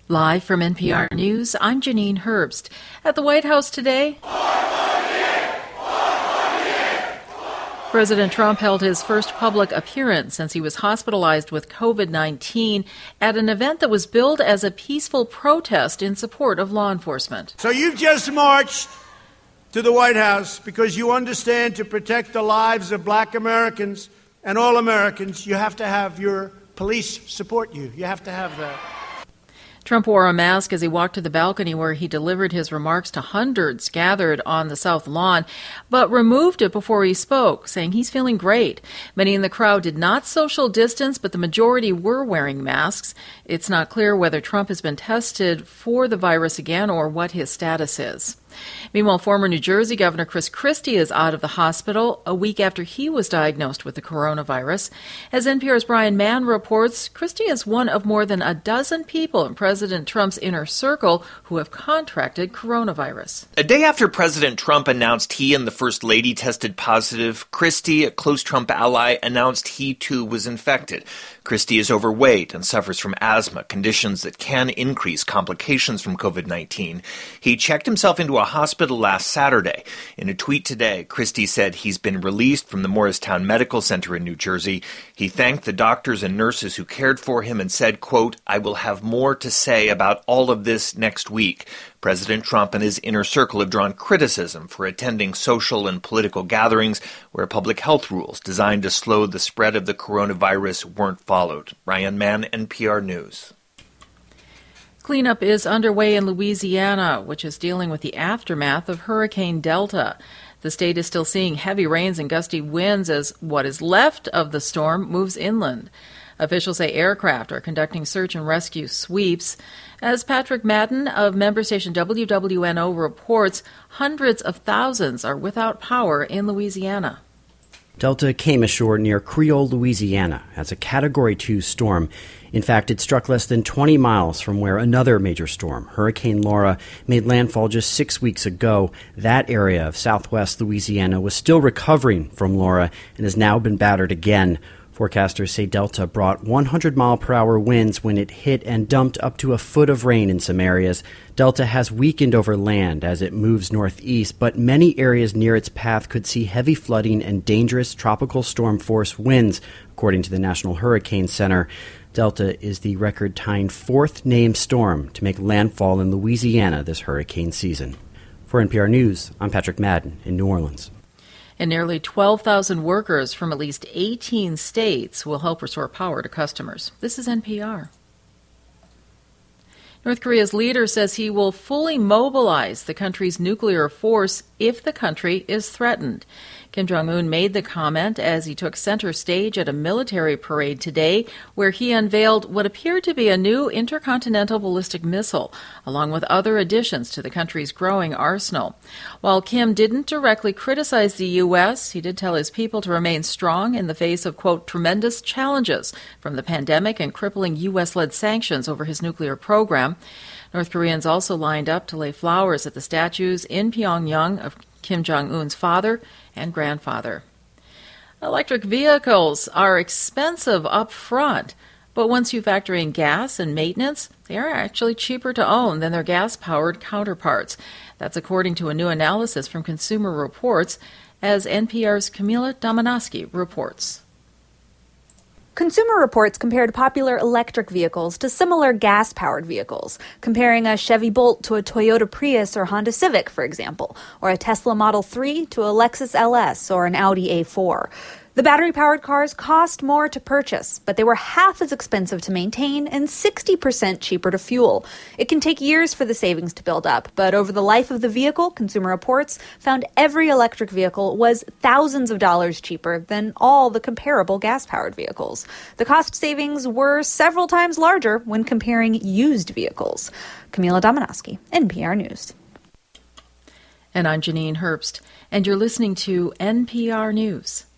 Live from NPR News, I'm Janine Herbst. At the White House today, President Trump held his first public appearance since he was hospitalized with COVID-19 at an event that was billed as a peaceful protest in support of law enforcement. So you've just marched to the White House because you understand to protect the lives of Black Americans and all Americans, you have to have your police support you. You have to have that. Trump wore a mask as he walked to the balcony where he delivered his remarks to hundreds gathered on the South Lawn, but removed it before he spoke, saying he's feeling great. Many in the crowd did not social distance, but the majority were wearing masks. It's not clear whether Trump has been tested for the virus again or what his status is. Meanwhile, former New Jersey Governor Chris Christie is out of the hospital a week after he was diagnosed with the coronavirus. As NPR's Brian Mann reports, Christie is one of more than a dozen people in President Trump's inner circle who have contracted coronavirus. A day after President Trump announced he and the First Lady tested positive, Christie, a close Trump ally, announced he too was infected. Christie is overweight and suffers from asthma, conditions that can increase complications from COVID-19. He checked himself into a hospital last Saturday. In a tweet today, Christie said he's been released from the Morristown Medical Center in New Jersey. He thanked the doctors and nurses who cared for him and said, quote, "I will have more to say about all of this next week." President Trump and his inner circle have drawn criticism for attending social and political gatherings where public health rules designed to slow the spread of the coronavirus weren't followed. Ryan Mann, NPR News. Cleanup is underway in Louisiana, which is dealing with the aftermath of Hurricane Delta. The state is still seeing heavy rains and gusty winds as what is left of the storm moves inland. Officials say aircraft are conducting search and rescue sweeps. As Patrick Madden of member station WWNO reports, hundreds of thousands are without power in Louisiana. Delta came ashore near Creole, Louisiana, as a Category 2 storm. In fact, it struck less than 20 miles from where another major storm, Hurricane Laura, made landfall just 6 weeks ago. That area of southwest Louisiana was still recovering from Laura and has now been battered again. Forecasters say Delta brought 100-mile-per-hour winds when it hit and dumped up to a foot of rain in some areas. Delta has weakened over land as it moves northeast, but many areas near its path could see heavy flooding and dangerous tropical storm-force winds, according to the National Hurricane Center. Delta is the record-tying fourth named storm to make landfall in Louisiana this hurricane season. For NPR News, I'm Patrick Madden in New Orleans. And nearly 12,000 workers from at least 18 states will help restore power to customers. This is NPR. North Korea's leader says he will fully mobilize the country's nuclear force if the country is threatened. Kim Jong-un made the comment as he took center stage at a military parade today where he unveiled what appeared to be a new intercontinental ballistic missile, along with other additions to the country's growing arsenal. While Kim didn't directly criticize the U.S., he did tell his people to remain strong in the face of, quote, tremendous challenges from the pandemic and crippling U.S.-led sanctions over his nuclear program. North Koreans also lined up to lay flowers at the statues in Pyongyang of Kim Jong-un's father and grandfather. Electric vehicles are expensive up front, but once you factor in gas and maintenance, they are actually cheaper to own than their gas-powered counterparts. That's according to a new analysis from Consumer Reports, as NPR's Camila Domonoske reports. Consumer Reports compared popular electric vehicles to similar gas-powered vehicles, comparing a Chevy Bolt to a Toyota Prius or Honda Civic, for example, or a Tesla Model 3 to a Lexus LS or an Audi A4. The battery-powered cars cost more to purchase, but they were half as expensive to maintain and 60% cheaper to fuel. It can take years for the savings to build up, but over the life of the vehicle, Consumer Reports found every electric vehicle was thousands of dollars cheaper than all the comparable gas-powered vehicles. The cost savings were several times larger when comparing used vehicles. Camila Domonoske, NPR News. And I'm Janine Herbst, and you're listening to NPR News.